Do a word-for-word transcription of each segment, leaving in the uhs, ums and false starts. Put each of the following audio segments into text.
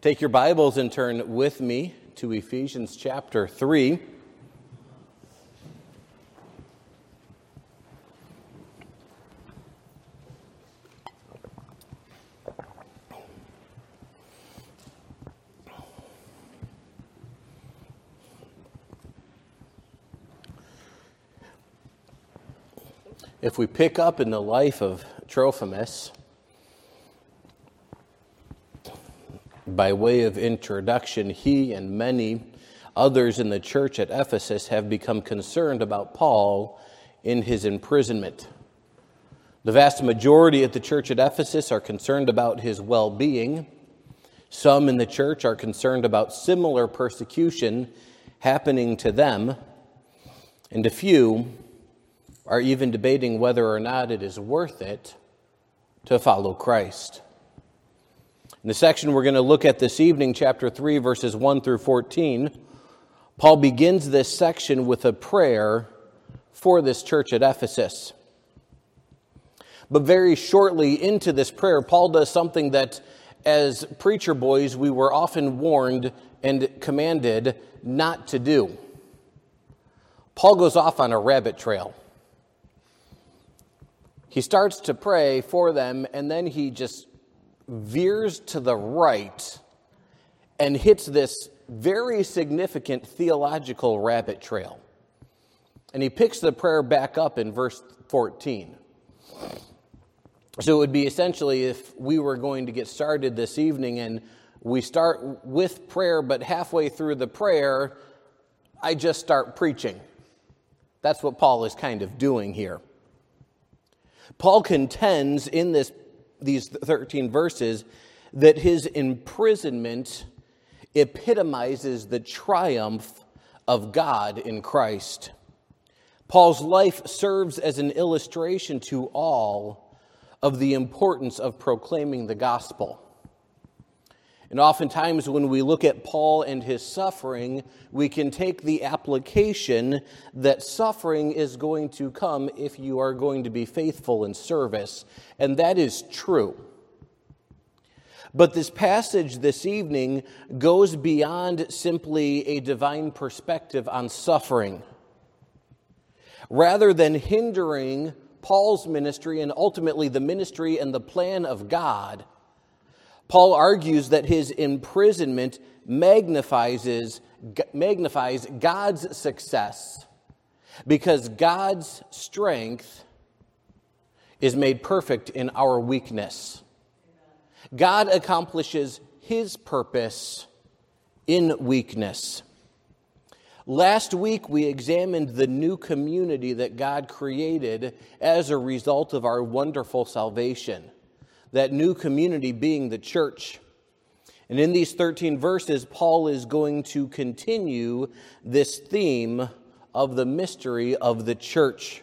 Take your Bibles and turn with me to Ephesians chapter three. If we pick up in the life of Trophimus, by way of introduction, he and many others in the church at Ephesus have become concerned about Paul in his imprisonment. The vast majority at the church at Ephesus are concerned about his well-being. Some in the church are concerned about similar persecution happening to them, and a few are even debating whether or not it is worth it to follow Christ. In the section we're going to look at this evening, chapter three, verses one through fourteen, Paul begins this section with a prayer for this church at Ephesus. But very shortly into this prayer, Paul does something that, as preacher boys, we were often warned and commanded not to do. Paul goes off on a rabbit trail. He starts to pray for them, and then he just veers to the right and hits this very significant theological rabbit trail. And he picks the prayer back up in verse fourteen. So it would be essentially if we were going to get started this evening and we start with prayer, but halfway through the prayer, I just start preaching. That's what Paul is kind of doing here. Paul contends in this these thirteen verses that his imprisonment epitomizes the triumph of God in Christ. Paul's life serves as an illustration to all of the importance of proclaiming the gospel. And oftentimes when we look at Paul and his suffering, we can take the application that suffering is going to come if you are going to be faithful in service. And that is true. But this passage this evening goes beyond simply a divine perspective on suffering. Rather than hindering Paul's ministry and ultimately the ministry and the plan of God, Paul argues that his imprisonment magnifies, magnifies God's success because God's strength is made perfect in our weakness. God accomplishes his purpose in weakness. Last week, we examined the new community that God created as a result of our wonderful salvation. That new community being the church. And in these thirteen verses, Paul is going to continue this theme of the mystery of the church.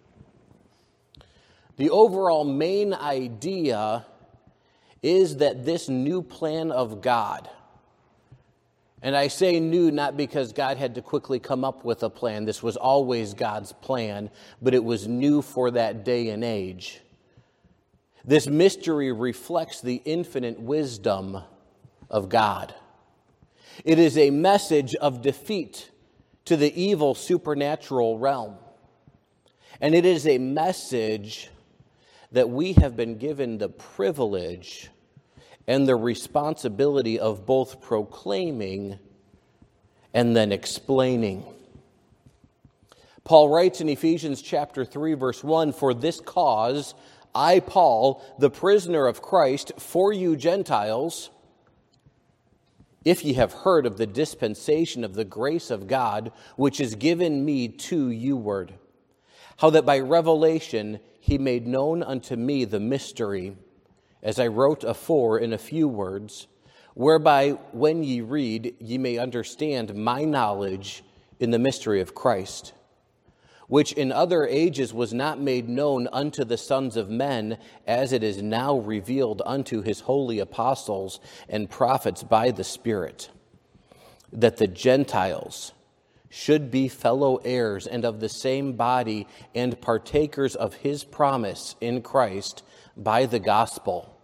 The overall main idea is that this new plan of God, and I say new not because God had to quickly come up with a plan. This was always God's plan, but it was new for that day and age. This mystery reflects the infinite wisdom of God. It is a message of defeat to the evil supernatural realm. And it is a message that we have been given the privilege and the responsibility of both proclaiming and then explaining. Paul writes in Ephesians chapter three, verse one, "For this cause I, Paul, the prisoner of Christ, for you Gentiles, if ye have heard of the dispensation of the grace of God, which is given me to you-ward, how that by revelation he made known unto me the mystery, as I wrote afore in a few words, whereby when ye read, ye may understand my knowledge in the mystery of Christ, which in other ages was not made known unto the sons of men, as it is now revealed unto his holy apostles and prophets by the Spirit, that the Gentiles should be fellow heirs and of the same body and partakers of his promise in Christ by the gospel,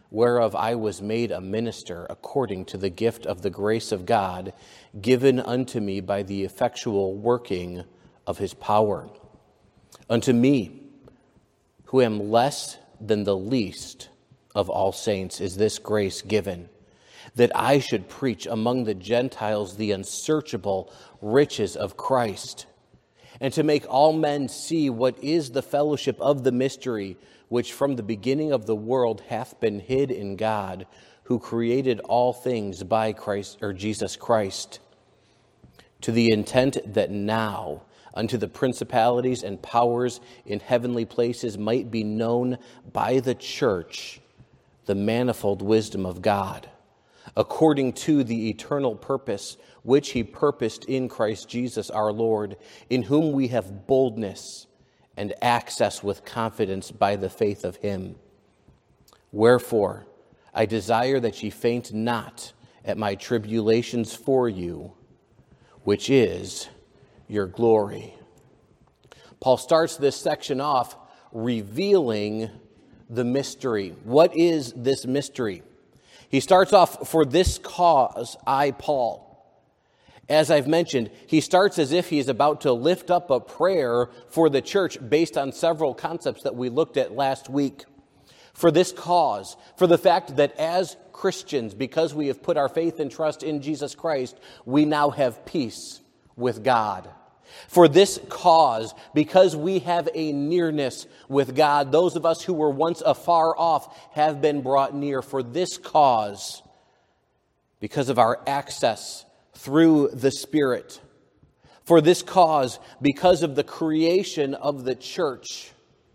whereof I was made a minister according to the gift of the grace of God, given unto me by the effectual working of his power. Unto me, who am less than the least of all saints, is this grace given, that I should preach among the Gentiles the unsearchable riches of Christ, and to make all men see what is the fellowship of the mystery, which from the beginning of the world hath been hid in God, who created all things by Christ or Jesus Christ, to the intent that now unto the principalities and powers in heavenly places might be known by the church the manifold wisdom of God, according to the eternal purpose which he purposed in Christ Jesus our Lord, in whom we have boldness and access with confidence by the faith of him. Wherefore, I desire that ye faint not at my tribulations for you, which is your glory. Paul starts this section off revealing the mystery. What is this mystery? He starts off, for this cause I, Paul. As I've mentioned, he starts as if he's about to lift up a prayer for the church based on several concepts that we looked at last week. For this cause, for the fact that as Christians, because we have put our faith and trust in Jesus Christ, we now have peace with God. For this cause, because we have a nearness with God, those of us who were once afar off have been brought near. For this cause, because of our access through the Spirit. For this cause, because of the creation of the church.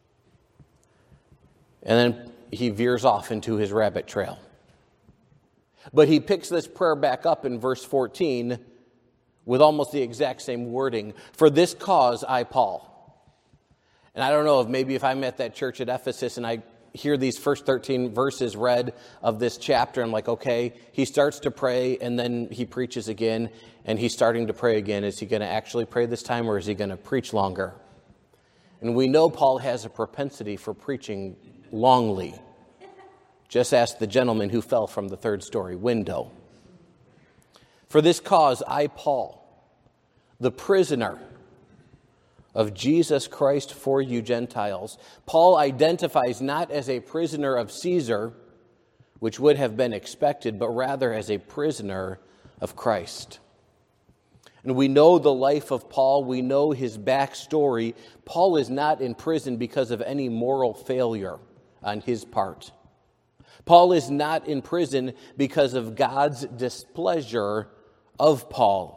And then he veers off into his rabbit trail. But he picks this prayer back up in verse fourteen with almost the exact same wording. For this cause, I, Paul. And I don't know if maybe if I'm at that church at Ephesus and I hear these first thirteen verses read of this chapter, I'm like, okay, he starts to pray and then he preaches again and he's starting to pray again. Is he going to actually pray this time or is he going to preach longer? And we know Paul has a propensity for preaching longly. Just ask the gentleman who fell from the third story window. For this cause, I, Paul, the prisoner of Jesus Christ for you Gentiles. Paul identifies not as a prisoner of Caesar, which would have been expected, but rather as a prisoner of Christ. And we know the life of Paul. We know his backstory. Paul is not in prison because of any moral failure on his part. Paul is not in prison because of God's displeasure of Paul.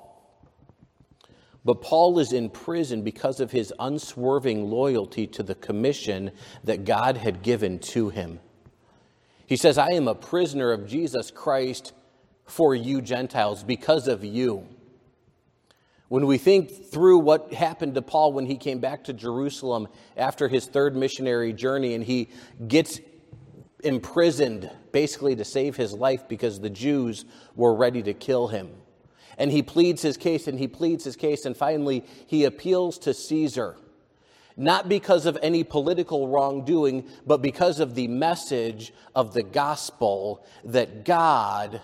But Paul is in prison because of his unswerving loyalty to the commission that God had given to him. He says, I am a prisoner of Jesus Christ for you Gentiles, because of you. When we think through what happened to Paul when he came back to Jerusalem after his third missionary journey and he gets imprisoned basically to save his life because the Jews were ready to kill him. And he pleads his case and he pleads his case and finally he appeals to Caesar. Not because of any political wrongdoing, but because of the message of the gospel that God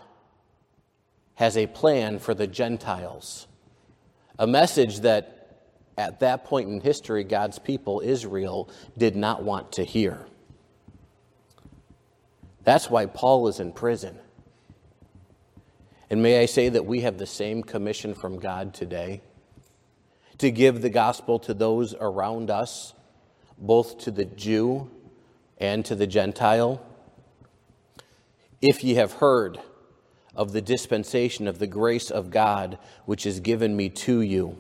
has a plan for the Gentiles. A message that at that point in history, God's people, Israel, did not want to hear. That's why Paul is in prison. And may I say that we have the same commission from God today, to give the gospel to those around us, both to the Jew and to the Gentile. If ye have heard of the dispensation of the grace of God, which is given me to you.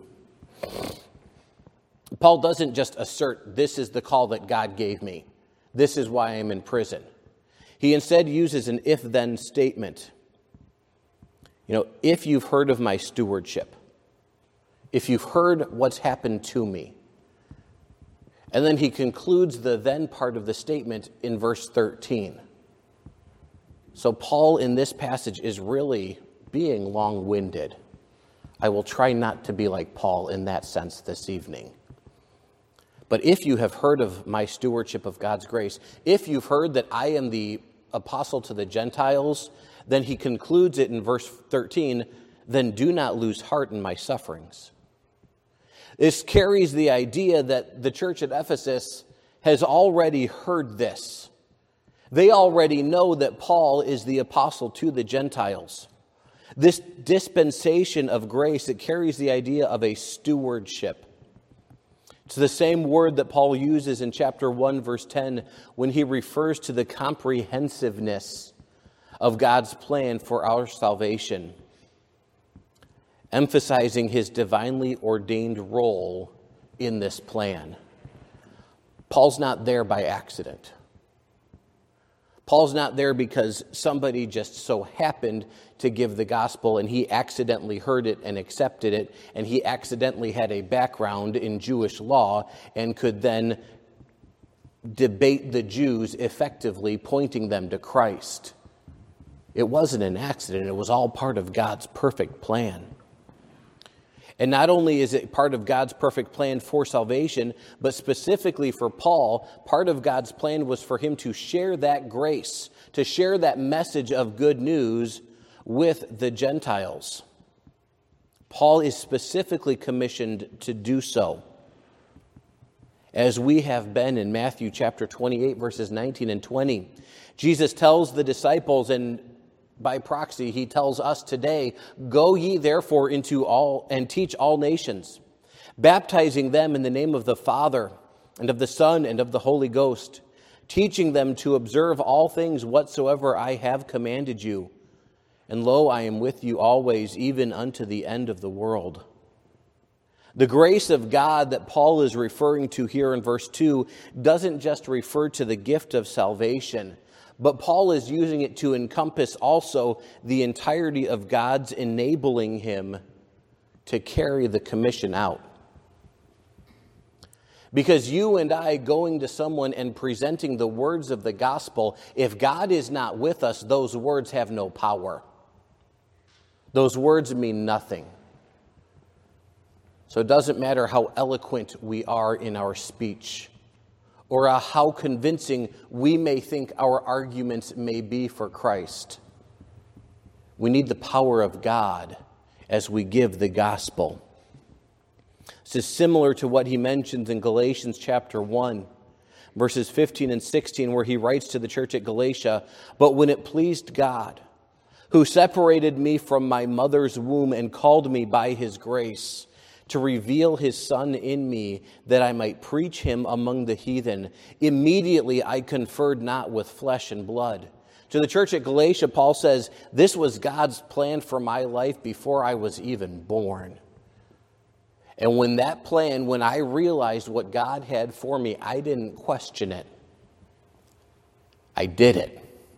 Paul doesn't just assert, this is the call that God gave me. This is why I'm in prison. He instead uses an if-then statement. You know, if you've heard of my stewardship, if you've heard what's happened to me. And then he concludes the then part of the statement in verse thirteen. So Paul in this passage is really being long-winded. I will try not to be like Paul in that sense this evening. But if you have heard of my stewardship of God's grace, if you've heard that I am the apostle to the Gentiles, then he concludes it in verse thirteen, then do not lose heart in my sufferings. This carries the idea that the church at Ephesus has already heard this. They already know that Paul is the apostle to the Gentiles. This dispensation of grace, it carries the idea of a stewardship. It's the same word that Paul uses in chapter one, verse ten, when he refers to the comprehensiveness of God's plan for our salvation, emphasizing his divinely ordained role in this plan. Paul's not there by accident. Paul's not there because somebody just so happened to give the gospel and he accidentally heard it and accepted it, and he accidentally had a background in Jewish law and could then debate the Jews effectively, pointing them to Christ. It wasn't an accident. It was all part of God's perfect plan. And not only is it part of God's perfect plan for salvation, but specifically for Paul, part of God's plan was for him to share that grace, to share that message of good news with the Gentiles. Paul is specifically commissioned to do so, as we have been in Matthew chapter twenty-eight, verses nineteen and twenty. Jesus tells the disciples, and by proxy, he tells us today, go ye therefore into all and teach all nations, baptizing them in the name of the Father and of the Son and of the Holy Ghost, teaching them to observe all things whatsoever I have commanded you. And lo, I am with you always, even unto the end of the world. The grace of God that Paul is referring to here in verse two doesn't just refer to the gift of salvation, but Paul is using it to encompass also the entirety of God's enabling him to carry the commission out. Because you and I going to someone and presenting the words of the gospel, if God is not with us, those words have no power. Those words mean nothing. So it doesn't matter how eloquent we are in our speech, or uh, how convincing we may think our arguments may be for Christ. We need the power of God as we give the gospel. This is similar to what he mentions in Galatians chapter one, verses fifteen and sixteen, where he writes to the church at Galatia, "But when it pleased God, who separated me from my mother's womb and called me by his grace, to reveal his Son in me, that I might preach him among the heathen. Immediately I conferred not with flesh and blood." To the church at Galatia, Paul says, this was God's plan for my life before I was even born. And when that plan, when I realized what God had for me, I didn't question it. I did it.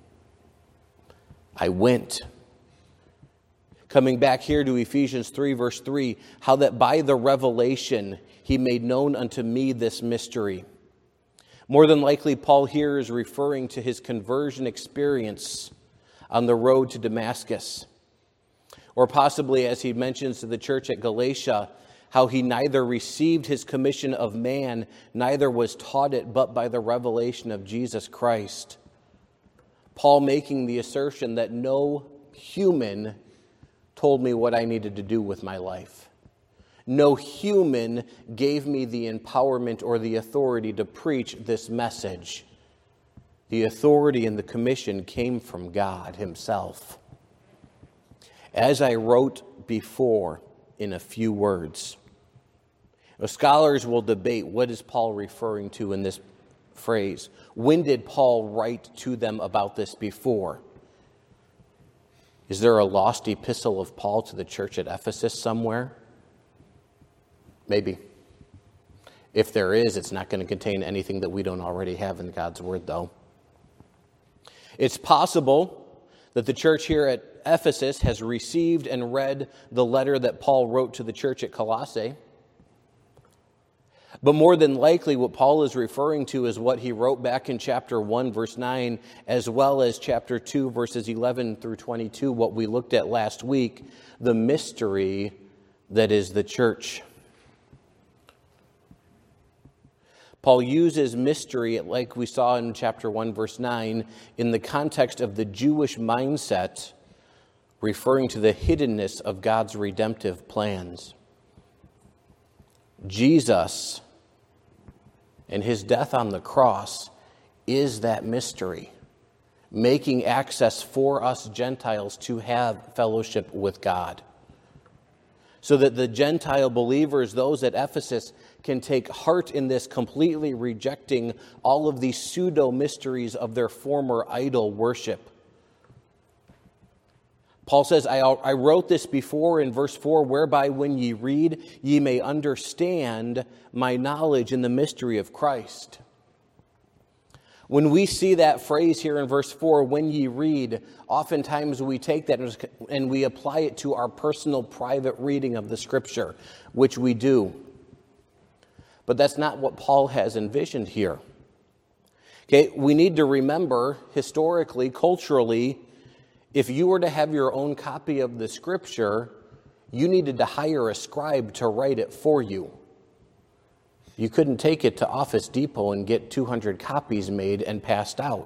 I went. Coming back here to Ephesians three, verse three, how that by the revelation he made known unto me this mystery. More than likely, Paul here is referring to his conversion experience on the road to Damascus. Or possibly, as he mentions to the church at Galatia, how he neither received his commission of man, neither was taught it, but by the revelation of Jesus Christ. Paul making the assertion that no human told me what I needed to do with my life. No human gave me the empowerment or the authority to preach this message. The authority and the commission came from God himself. As I wrote before in a few words, scholars will debate, what is Paul referring to in this phrase? When did Paul write to them about this before? Is there a lost epistle of Paul to the church at Ephesus somewhere? Maybe. If there is, it's not going to contain anything that we don't already have in God's word, though. It's possible that the church here at Ephesus has received and read the letter that Paul wrote to the church at Colossae. But more than likely, what Paul is referring to is what he wrote back in chapter one, verse nine, as well as chapter two, verses eleven through twenty-two, what we looked at last week, the mystery that is the church. Paul uses mystery, like we saw in chapter one, verse nine, in the context of the Jewish mindset, referring to the hiddenness of God's redemptive plans. Jesus and his death on the cross is that mystery, making access for us Gentiles to have fellowship with God, so that the Gentile believers, those at Ephesus, can take heart in this, completely rejecting all of these pseudo-mysteries of their former idol worship. Paul says, I, I wrote this before in verse four, whereby when ye read, ye may understand my knowledge in the mystery of Christ. When we see that phrase here in verse four, when ye read, oftentimes we take that and we apply it to our personal private reading of the Scripture, which we do. But that's not what Paul has envisioned here. Okay, we need to remember, historically, culturally, if you were to have your own copy of the Scripture, you needed to hire a scribe to write it for you. You couldn't take it to Office Depot and get two hundred copies made and passed out.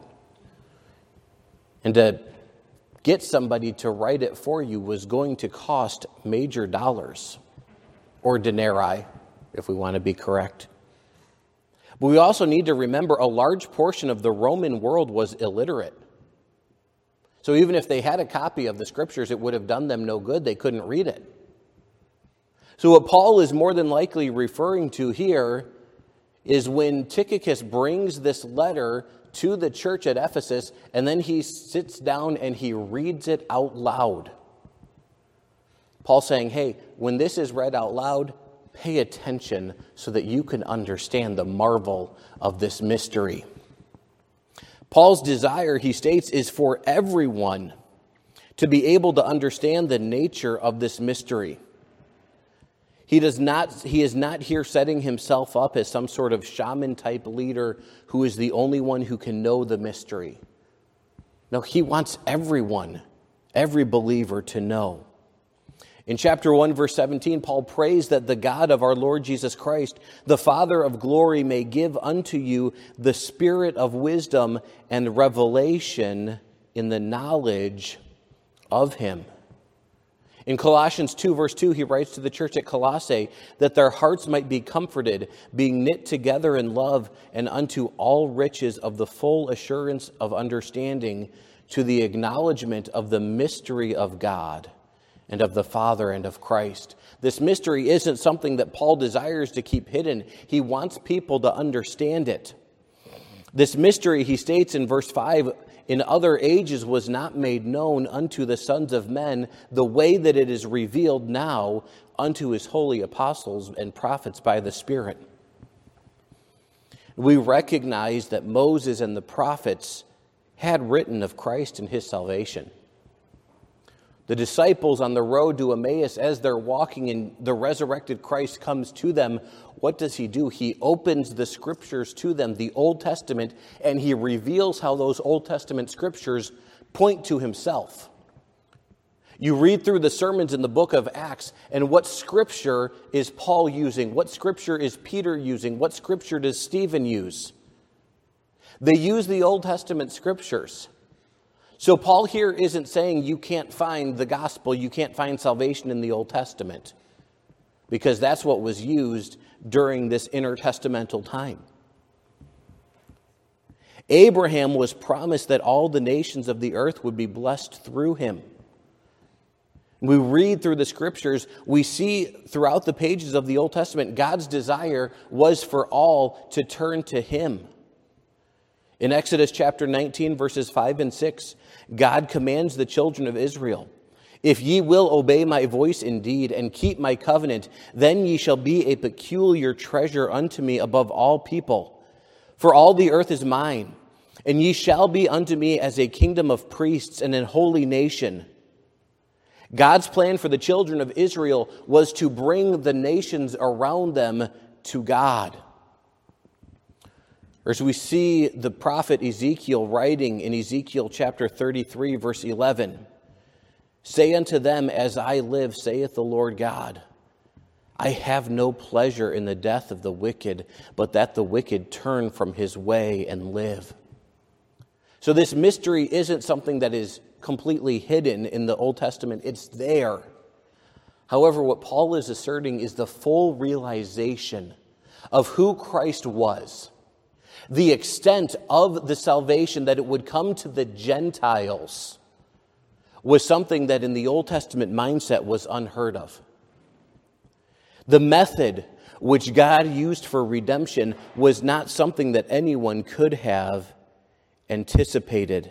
And to get somebody to write it for you was going to cost major dollars, or denarii, if we want to be correct. But we also need to remember a large portion of the Roman world was illiterate. So even if they had a copy of the Scriptures, it would have done them no good. They couldn't read it. So what Paul is more than likely referring to here is when Tychicus brings this letter to the church at Ephesus, and then he sits down and he reads it out loud. Paul's saying, hey, when this is read out loud, pay attention so that you can understand the marvel of this mystery. Paul's desire, he states, is for everyone to be able to understand the nature of this mystery. He does not, he is not here setting himself up as some sort of shaman-type leader who is the only one who can know the mystery. No, he wants everyone, every believer to know. In chapter one, verse seventeen, Paul prays that the God of our Lord Jesus Christ, the Father of glory, may give unto you the spirit of wisdom and revelation in the knowledge of him. In Colossians two, verse two, he writes to the church at Colossae that their hearts might be comforted, being knit together in love, and unto all riches of the full assurance of understanding, to the acknowledgement of the mystery of God and of the Father and of Christ. This mystery isn't something that Paul desires to keep hidden. He wants people to understand it. This mystery, he states in verse five, in other ages was not made known unto the sons of men the way that it is revealed now unto his holy apostles and prophets by the Spirit. We recognize that Moses and the prophets had written of Christ and his salvation. The disciples on the road to Emmaus, as they're walking and the resurrected Christ comes to them, what does he do? He opens the Scriptures to them, the Old Testament, and he reveals how those Old Testament Scriptures point to himself. You read through the sermons in the book of Acts, and what Scripture is Paul using? What Scripture is Peter using? What Scripture does Stephen use? They use the Old Testament Scriptures. So Paul here isn't saying you can't find the gospel, you can't find salvation in the Old Testament, because that's what was used during this intertestamental time. Abraham was promised that all the nations of the earth would be blessed through him. We read through the Scriptures, we see throughout the pages of the Old Testament, God's desire was for all to turn to him. In Exodus chapter nineteen, verses five and six, God commands the children of Israel, if ye will obey my voice indeed and keep my covenant, then ye shall be a peculiar treasure unto me above all people. For all the earth is mine, and ye shall be unto me as a kingdom of priests and an holy nation. God's plan for the children of Israel was to bring the nations around them to God. Or as we see the prophet Ezekiel writing in Ezekiel chapter thirty-three, verse eleven, say unto them, as I live, saith the Lord God, I have no pleasure in the death of the wicked, but that the wicked turn from his way and live. So this mystery isn't something that is completely hidden in the Old Testament. It's there. However, what Paul is asserting is the full realization of who Christ was, the extent of the salvation that it would come to the Gentiles was something that in the Old Testament mindset was unheard of. The method which God used for redemption was not something that anyone could have anticipated.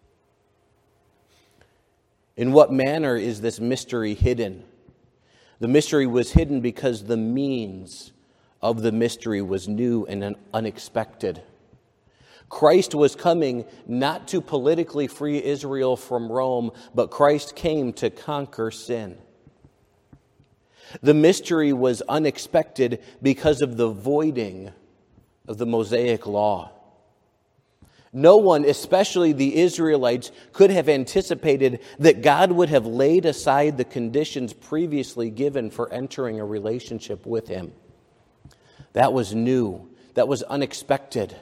In what manner is this mystery hidden? The mystery was hidden because the means of the mystery was new and unexpected. Christ was coming not to politically free Israel from Rome, but Christ came to conquer sin. The mystery was unexpected because of the voiding of the Mosaic law. No one, especially the Israelites, could have anticipated that God would have laid aside the conditions previously given for entering a relationship with Him. That was new. That was unexpected.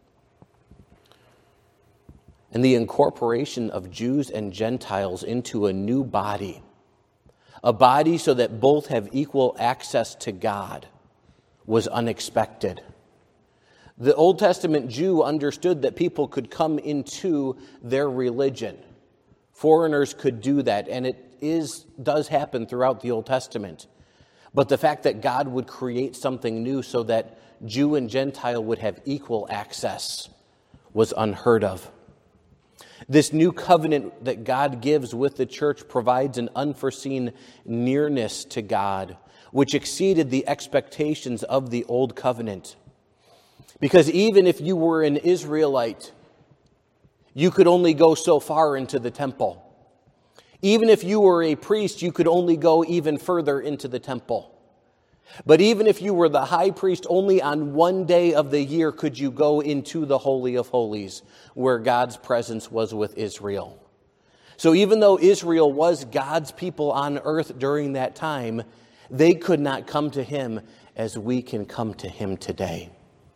And the incorporation of Jews and Gentiles into a new body, a body so that both have equal access to God, was unexpected. The Old Testament Jew understood that people could come into their religion. Foreigners could do that, and it is does happen throughout the Old Testament. But the fact that God would create something new so that Jew and Gentile would have equal access was unheard of. This new covenant that God gives with the church provides an unforeseen nearness to God, which exceeded the expectations of the old covenant. Because even if you were an Israelite, you could only go so far into the temple. Even if you were a priest, you could only go even further into the temple. But even if you were the high priest, only on one day of the year could you go into the Holy of Holies, where God's presence was with Israel. So even though Israel was God's people on earth during that time, they could not come to Him as we can come to Him today.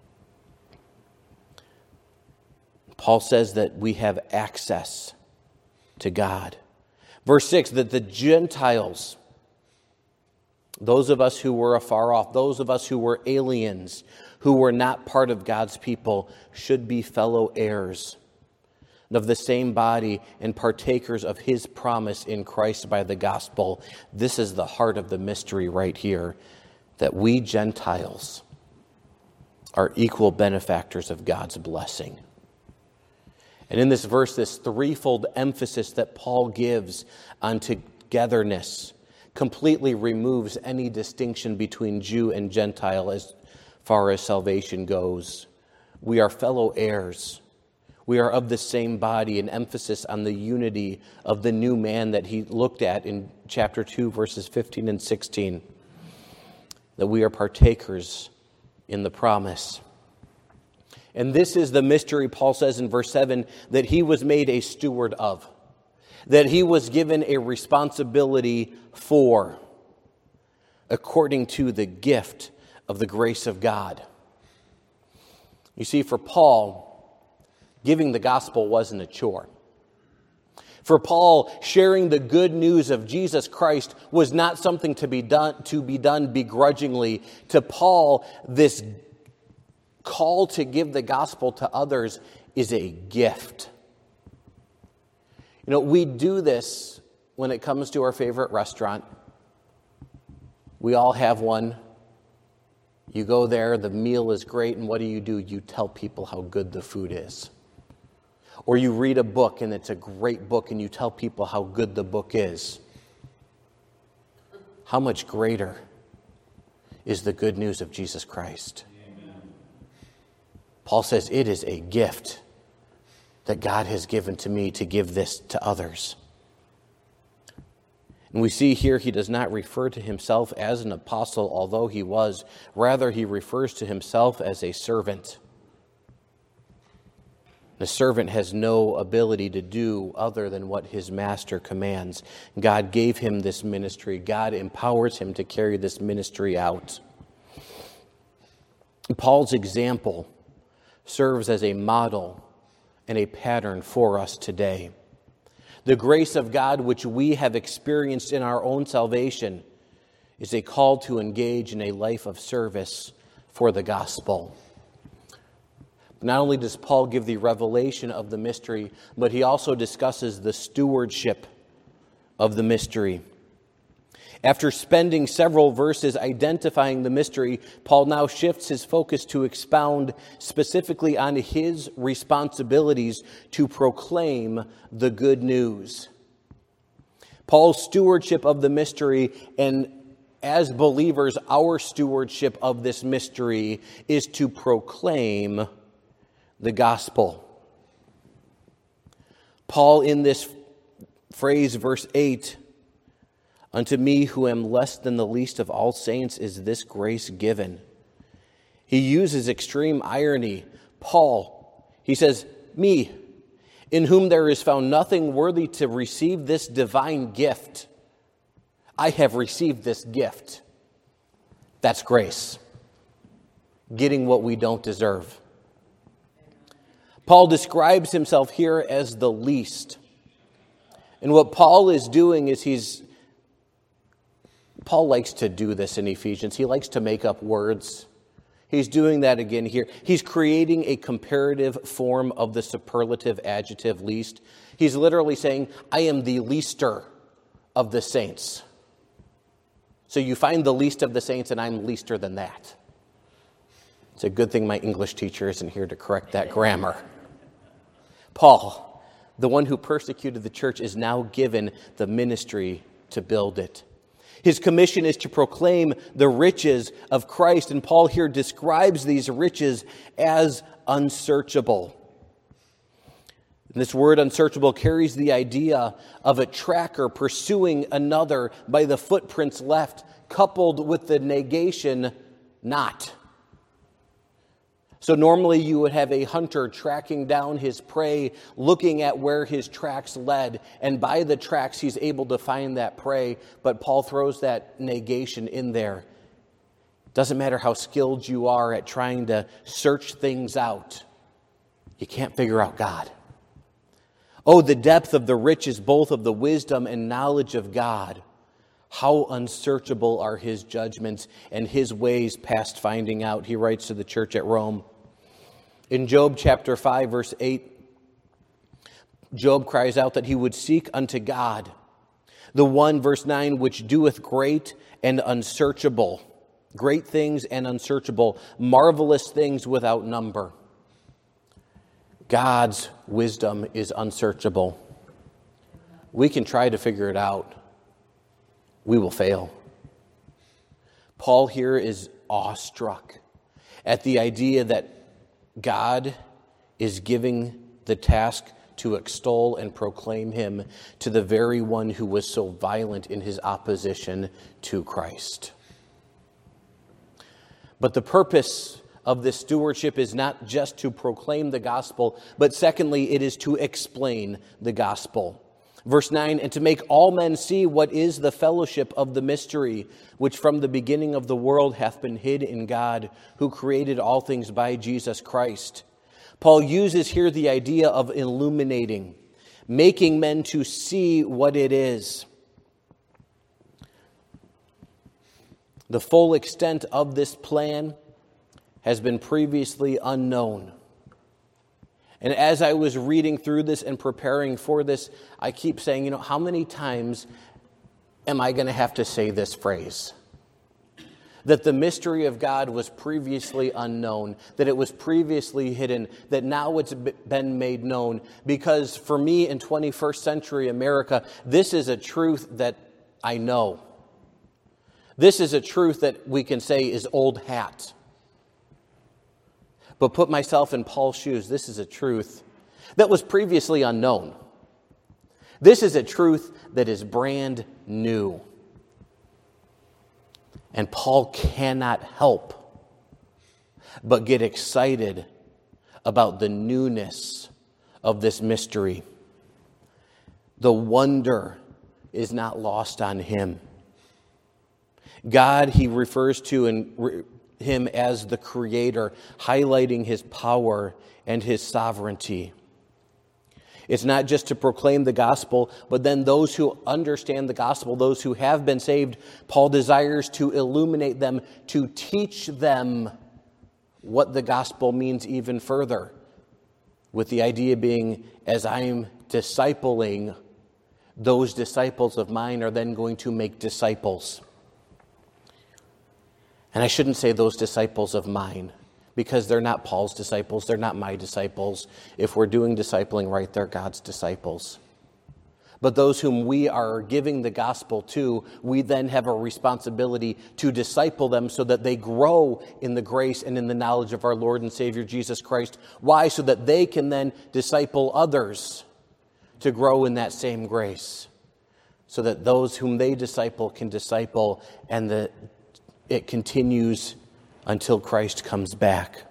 Paul says that we have access to God. Verse six, that the Gentiles, those of us who were afar off, those of us who were aliens, who were not part of God's people, should be fellow heirs of the same body and partakers of His promise in Christ by the gospel. This is the heart of the mystery right here, that we Gentiles are equal benefactors of God's blessing. And in this verse, this threefold emphasis that Paul gives on togetherness completely removes any distinction between Jew and Gentile as far as salvation goes. We are fellow heirs. We are of the same body, an emphasis on the unity of the new man that he looked at in chapter two, verses fifteen and sixteen. That we are partakers in the promise. And this is the mystery, Paul says in verse seven, that he was made a steward of, that he was given a responsibility for, according to the gift of the grace of God. You see, for Paul, giving the gospel wasn't a chore. For Paul, sharing the good news of Jesus Christ was not something to be done, to be done begrudgingly. To Paul, this call to give the gospel to others is a gift. You know, we do this when it comes to our favorite restaurant. We all have one. You go there, the meal is great, and what do you do? You tell people how good the food is. Or you read a book, and it's a great book, and you tell people how good the book is. How much greater is the good news of Jesus Christ? Paul says it is a gift that God has given to me to give this to others. And we see here he does not refer to himself as an apostle, although he was. Rather, he refers to himself as a servant. The servant has no ability to do other than what his master commands. God gave him this ministry. God empowers him to carry this ministry out. Paul's example serves as a model and a pattern for us today. The grace of God which we have experienced in our own salvation is a call to engage in a life of service for the gospel. Not only does Paul give the revelation of the mystery, but he also discusses the stewardship of the mystery. After spending several verses identifying the mystery, Paul now shifts his focus to expound specifically on his responsibilities to proclaim the good news. Paul's stewardship of the mystery, and as believers, our stewardship of this mystery is to proclaim the gospel. Paul, in this phrase, verse eight, unto me who am less than the least of all saints is this grace given. He uses extreme irony. Paul, he says, me, in whom there is found nothing worthy to receive this divine gift. I have received this gift. That's grace. Getting what we don't deserve. Paul describes himself here as the least. And what Paul is doing is he's, Paul likes to do this in Ephesians. He likes to make up words. He's doing that again here. He's creating a comparative form of the superlative adjective least. He's literally saying, I am the leaster of the saints. So you find the least of the saints, and I'm leaster than that. It's a good thing my English teacher isn't here to correct that grammar. Paul, the one who persecuted the church, is now given the ministry to build it. His commission is to proclaim the riches of Christ, and Paul here describes these riches as unsearchable. And this word unsearchable carries the idea of a tracker pursuing another by the footprints left, coupled with the negation not. So normally you would have a hunter tracking down his prey, looking at where his tracks led, and by the tracks he's able to find that prey, but Paul throws that negation in there. Doesn't matter how skilled you are at trying to search things out, you can't figure out God. Oh, the depth of the riches, both of the wisdom and knowledge of God. How unsearchable are his judgments and his ways past finding out, he writes to the church at Rome. In Job chapter five, verse eight, Job cries out that he would seek unto God, the one, verse nine, which doeth great and unsearchable, great things and unsearchable, marvelous things without number. God's wisdom is unsearchable. We can try to figure it out. We will fail. Paul here is awestruck at the idea that God is giving the task to extol and proclaim him to the very one who was so violent in his opposition to Christ. But the purpose of this stewardship is not just to proclaim the gospel, but secondly, it is to explain the gospel. Verse nine, and to make all men see what is the fellowship of the mystery, which from the beginning of the world hath been hid in God, who created all things by Jesus Christ. Paul uses here the idea of illuminating, making men to see what it is. The full extent of this plan has been previously unknown. And as I was reading through this and preparing for this, I keep saying, you know, how many times am I going to have to say this phrase? That the mystery of God was previously unknown, that it was previously hidden, that now it's been made known. Because for me in twenty-first century America, this is a truth that I know. This is a truth that we can say is old hat. But put myself in Paul's shoes, this is a truth that was previously unknown. This is a truth that is brand new. And Paul cannot help but get excited about the newness of this mystery. The wonder is not lost on him. God, he refers to in, re, him as the Creator, highlighting his power and his sovereignty. It's not just to proclaim the gospel, but then those who understand the gospel, those who have been saved, Paul desires to illuminate them, to teach them what the gospel means even further. With the idea being, as I'm discipling, those disciples of mine are then going to make disciples. And I shouldn't say those disciples of mine, because they're not Paul's disciples, they're not my disciples. If we're doing discipling right, they're God's disciples. But those whom we are giving the gospel to, we then have a responsibility to disciple them so that they grow in the grace and in the knowledge of our Lord and Savior Jesus Christ. Why? So that they can then disciple others to grow in that same grace. So that those whom they disciple can disciple, and that it continues until Christ comes back.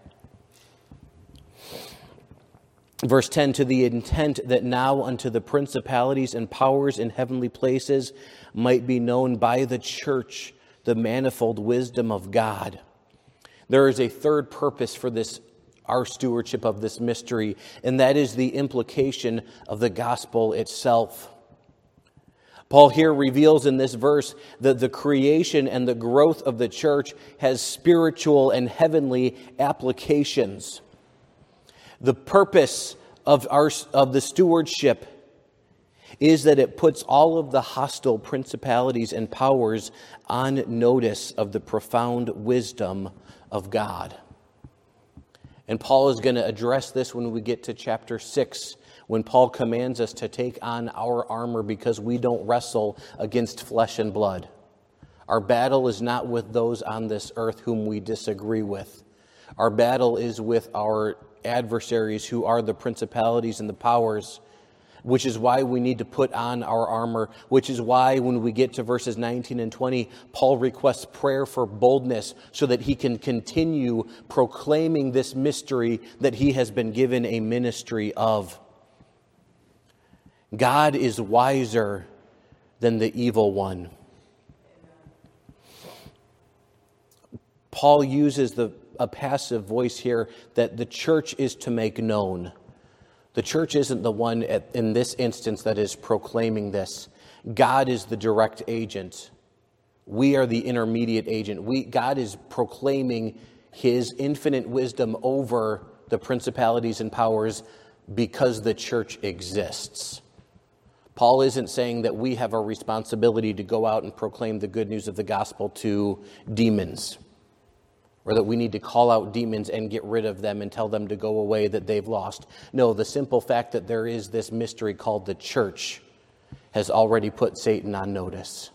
Verse ten, to the intent that now unto the principalities and powers in heavenly places might be known by the church the manifold wisdom of God. There is a third purpose for this, our stewardship of this mystery, and that is the implication of the gospel itself. Paul here reveals in this verse that the creation and the growth of the church has spiritual and heavenly applications. The purpose of our of the stewardship is that it puts all of the hostile principalities and powers on notice of the profound wisdom of God. And Paul is going to address this when we get to chapter six, when Paul commands us to take on our armor because we don't wrestle against flesh and blood. Our battle is not with those on this earth whom we disagree with. Our battle is with our adversaries who are the principalities and the powers, which is why we need to put on our armor, which is why when we get to verses nineteen and twenty, Paul requests prayer for boldness so that he can continue proclaiming this mystery that he has been given a ministry of. God is wiser than the evil one. Paul uses the a passive voice here that the church is to make known. The church isn't the one at, in this instance that is proclaiming this. God is the direct agent. We are the intermediate agent. We, God is proclaiming his infinite wisdom over the principalities and powers because the church exists. Paul isn't saying that we have a responsibility to go out and proclaim the good news of the gospel to demons, or that we need to call out demons and get rid of them and tell them to go away that they've lost. No, the simple fact that there is this mystery called the church has already put Satan on notice.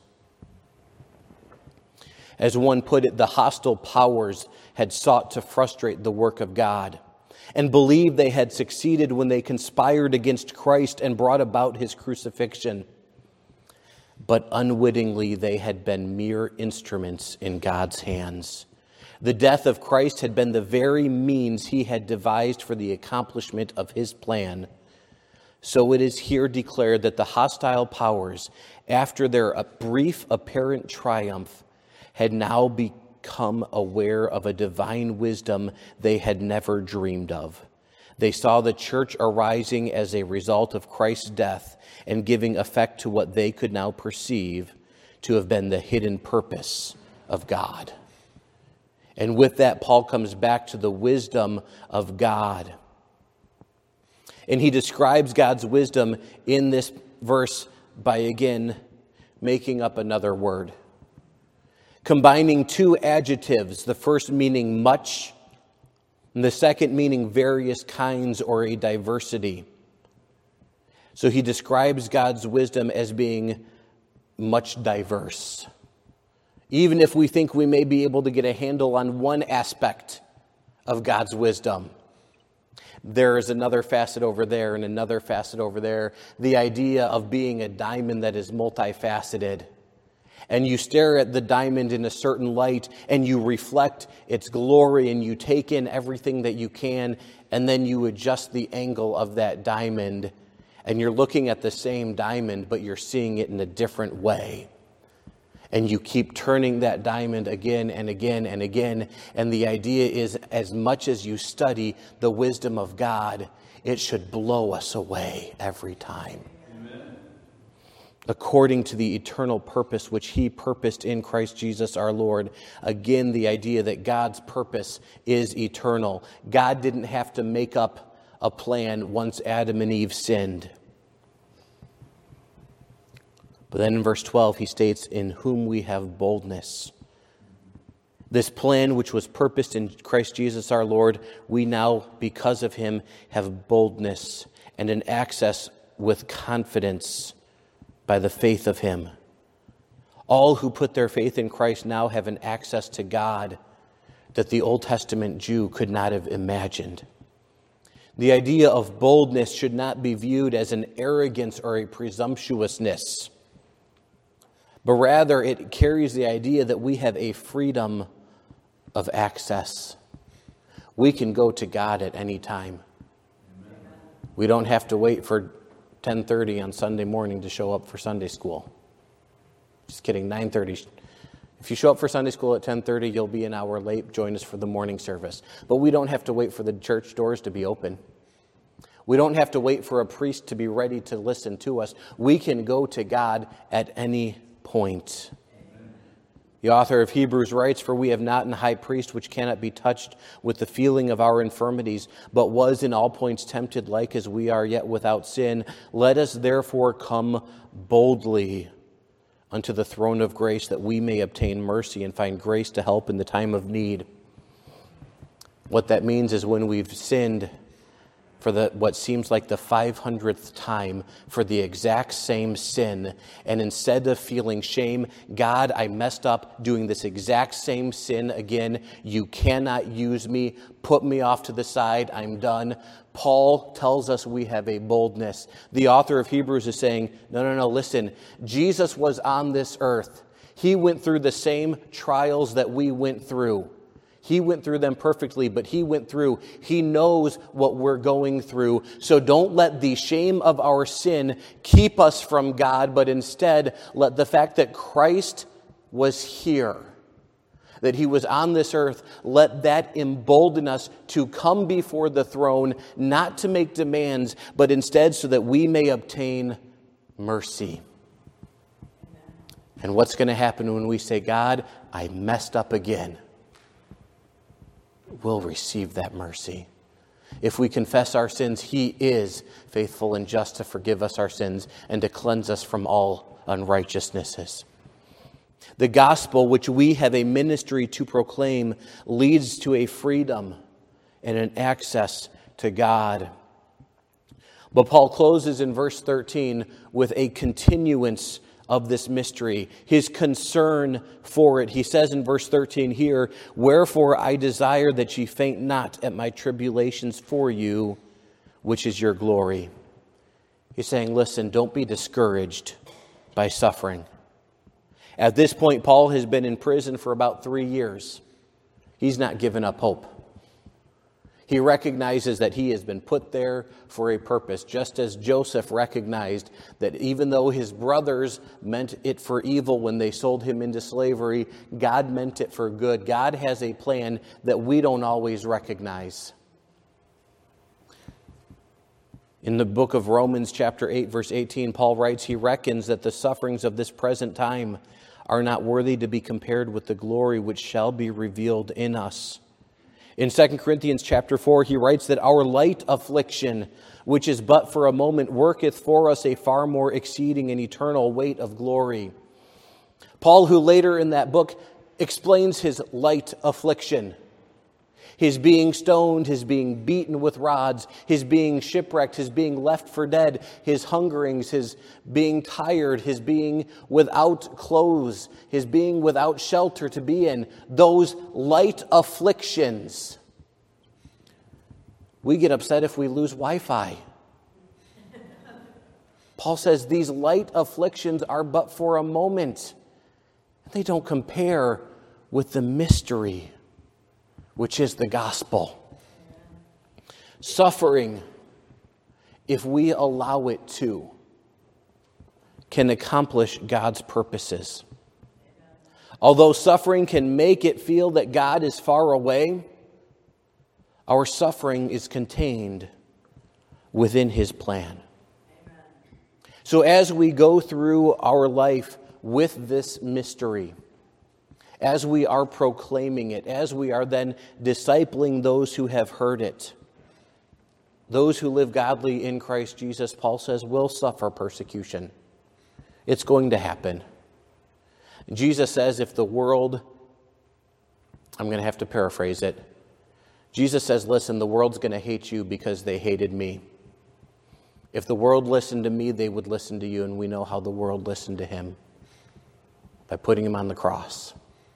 As one put it, the hostile powers had sought to frustrate the work of God and believed they had succeeded when they conspired against Christ and brought about his crucifixion. But unwittingly, they had been mere instruments in God's hands. The death of Christ had been the very means he had devised for the accomplishment of his plan. So it is here declared that the hostile powers, after their brief apparent triumph, had now become aware of a divine wisdom they had never dreamed of. They saw the church arising as a result of Christ's death and giving effect to what they could now perceive to have been the hidden purpose of God. And with that, Paul comes back to the wisdom of God. And he describes God's wisdom in this verse by, again, making up another word. Combining two adjectives, the first meaning much, and the second meaning various kinds or a diversity. So he describes God's wisdom as being much diverse. Even if we think we may be able to get a handle on one aspect of God's wisdom, there is another facet over there and another facet over there. The idea of being a diamond that is multifaceted. and you stare at the diamond in a certain light, and you reflect its glory, and you take in everything that you can, and then you adjust the angle of that diamond, and you're looking at the same diamond, but you're seeing it in a different way. And you keep turning that diamond again and again and again, and the idea is, as much as you study the wisdom of God, it should blow us away every time. According to the eternal purpose which He purposed in Christ Jesus our Lord. Again, the idea that God's purpose is eternal. God didn't have to make up a plan once Adam and Eve sinned. But then in verse twelve, he states, in whom we have boldness. This plan which was purposed in Christ Jesus our Lord, we now, because of Him, have boldness and an access with confidence by the faith of Him. All who put their faith in Christ now have an access to God that the Old Testament Jew could not have imagined. The idea of boldness should not be viewed as an arrogance or a presumptuousness, but rather it carries the idea that we have a freedom of access. We can go to God at any time. We don't have to wait for ten thirty on Sunday morning to show up for Sunday school. Just kidding, nine thirty. If you show up for Sunday school at ten thirty, you'll be an hour late. Join us for the morning service. But we don't have to wait for the church doors to be open. We don't have to wait for a priest to be ready to listen to us. We can go to God at any point. The author of Hebrews writes, for we have not an high priest which cannot be touched with the feeling of our infirmities, but was in all points tempted like as we are, yet without sin. Let us therefore come boldly unto the throne of grace, that we may obtain mercy and find grace to help in the time of need. What that means is when we've sinned for the what seems like the five hundredth time for the exact same sin, and instead of feeling shame, God, I messed up doing this exact same sin again. You cannot use me. Put me off to the side. I'm done. Paul tells us we have a boldness. The author of Hebrews is saying, no, no, no, listen. Jesus was on this earth. He went through the same trials that we went through. He went through them perfectly, but He went through. He knows what we're going through. So don't let the shame of our sin keep us from God, but instead let the fact that Christ was here, that He was on this earth, let that embolden us to come before the throne, not to make demands, but instead so that we may obtain mercy. And what's going to happen when we say, God, I messed up again? We'll receive that mercy. If we confess our sins, He is faithful and just to forgive us our sins and to cleanse us from all unrighteousnesses. The gospel, which we have a ministry to proclaim, leads to a freedom and an access to God. But Paul closes in verse thirteen with a continuance of this mystery, his concern for it. He says in verse thirteen here, wherefore I desire that ye faint not at my tribulations for you, which is your glory. He's saying, listen, don't be discouraged by suffering. At this point, Paul has been in prison for about three years. He's not given up hope. He recognizes that he has been put there for a purpose, just as Joseph recognized that even though his brothers meant it for evil when they sold him into slavery, God meant it for good. God has a plan that we don't always recognize. In the book of Romans, chapter eight, verse eighteen, Paul writes, he reckons that the sufferings of this present time are not worthy to be compared with the glory which shall be revealed in us. In Second Corinthians chapter four, he writes that our light affliction, which is but for a moment, worketh for us a far more exceeding and eternal weight of glory. Paul, who later in that book explains his light affliction, his being stoned, his being beaten with rods, his being shipwrecked, his being left for dead, his hungerings, his being tired, his being without clothes, his being without shelter to be in, those light afflictions. We get upset if we lose Wi-Fi. Paul says these light afflictions are but for a moment. They don't compare with the mystery, which is the gospel. Suffering, if we allow it to, can accomplish God's purposes. Although suffering can make it feel that God is far away, our suffering is contained within His plan. So as we go through our life with this mystery, as we are proclaiming it, as we are then discipling those who have heard it, those who live godly in Christ Jesus, Paul says, will suffer persecution. It's going to happen. Jesus says if the world, I'm going to have to paraphrase it. Jesus says, listen, the world's going to hate you because they hated me. If the world listened to me, they would listen to you, and we know how the world listened to him, by putting him on the cross.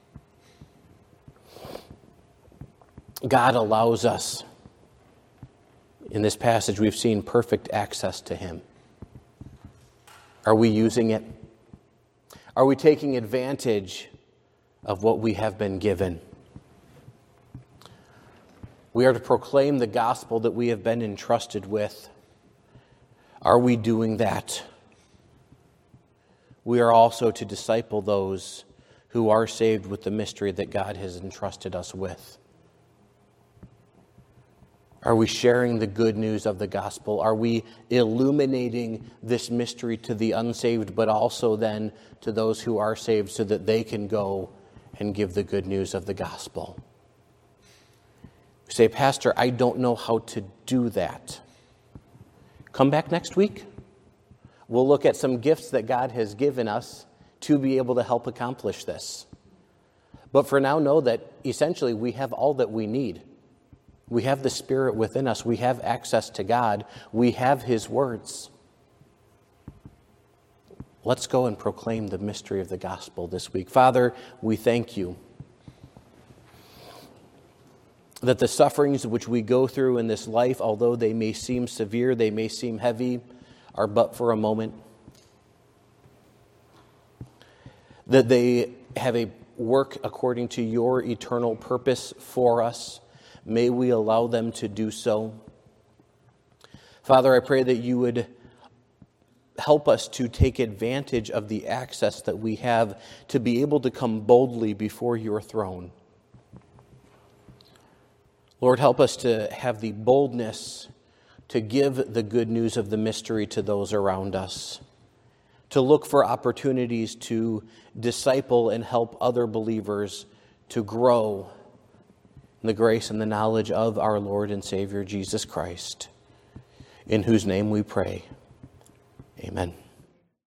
God allows us, in this passage we've seen perfect access to him. Are we using it? Are we taking advantage of what we have been given? We are to proclaim the gospel that we have been entrusted with. Are we doing that? We are also to disciple those who are saved with the mystery that God has entrusted us with. Are we sharing the good news of the gospel? Are we illuminating this mystery to the unsaved, but also then to those who are saved so that they can go and give the good news of the gospel? You say, Pastor, I don't know how to do that. Come back next week. We'll look at some gifts that God has given us to be able to help accomplish this. But for now, know that essentially we have all that we need. We have the Spirit within us. We have access to God. We have His words. Let's go and proclaim the mystery of the gospel this week. Father, we thank you that the sufferings which we go through in this life, although they may seem severe, they may seem heavy, are but for a moment. That they have a work according to your eternal purpose for us. May we allow them to do so. Father, I pray that you would help us to take advantage of the access that we have to be able to come boldly before your throne. Lord, help us to have the boldness to give the good news of the mystery to those around us, to look for opportunities to disciple and help other believers to grow in the grace and the knowledge of our Lord and Savior Jesus Christ, in whose name we pray. Amen.